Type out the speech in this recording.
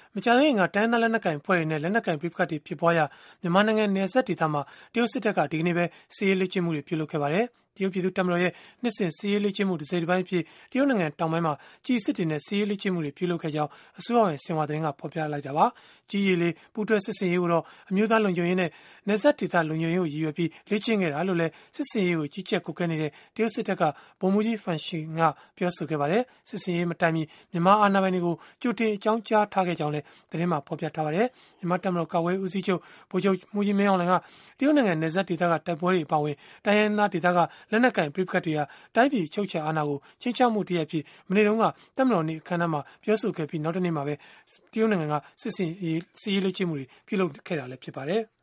မကြာသေးခင်ကတိုင်းသားလက်နက်ကိုင်အဖွဲ့တွေနဲ့လက်နက်ကိုင်ပဋိပက္ခတွေဖြစ်ပွားရာမြန်မာနိုင်ငံနယ်စပ်ဒေသမှာတရုတ်စစ်တပ်ကဒီကနေ့ပဲစစ်ရေးလေ့ကျင့်မှုတွေပြုလုပ်ခဲ့ပါတယ်။တရုတ်ပြည်သူ့တပ်မတော်ရဲ့နှစ်စဉ်စစ်ရေးလေ့ကျင့်မှုတစ်စိတ်တစ်ပိုင်းအဖြစ်တရုတ်နိုင်ငံတောင်ပိုင်းမှာကြီးစစ်တွေနဲ့စစ်ရေးလေ့ကျင့်မှုတွေပြုလုပ်ခဲ့ကြောင်းအစိုးရဝင်စင်ဝါသတင်းကဖော်ပြလိုက်တာပါ။ကြီးရီလေးပူးတွဲစစ်စင်ရေးကိုတော့အမျိုးသားလုံခြုံရေးနဲ့နယ်စပ်ဒေသလုံခြုံရေးကိုရည်ရွယ်ပြီးလေ့ကျင့်ခဲ့တာလို့လည်းစစ်စင်ရေးကိုကြီးကြပ်ကွပ်ကဲနေတဲ့တရုတ်စစ်တပ်ကဗိုလ်မှူးကြီးဖန်ရှင်ကပြောဆိုခဲ့ပါတယ်။စစ်စင်ရေးမတိုင်မီမြန်မာအာဏာပိုင်တွေကိုကြိုတင်အကြောင်းကြားထားခဲ့ကြောင်းလည်းသတင်းမှာဖော်ပြထားပါတယ်။မြန်မာတပ်မတော်ကာကွယ်ရေးဦးစီးချုပ်ဗိုလ်ချုပ်မှူးကြီးမင်းအောင်လှိုင်ကတရုတ်နိုင်ငံနယ်စပ်ဒေသကတိုက်ပွဲတွေအပါအဝင်တိုင်းရင်းသားဒေသကလက်နက်ကင်ပဋိပက္ခတွေကတိုင်းပြည်ချုပ်ချယ်အာဏာကိုချင်းချောက်မှုတရက်ဖြစ်မနေ့တုန်းကတပ်မတော်နေ့အခမ်းအနားမှာပြောဆိုခဲ့ပြီးနောက်တနေ့မှာပဲတရုတ်နိုင်ငံကစစ်ရေးလေ့ကျင့်မှုတွေပြုလုပ်ခဲ့တာလည်းဖြစ်ပါတယ်။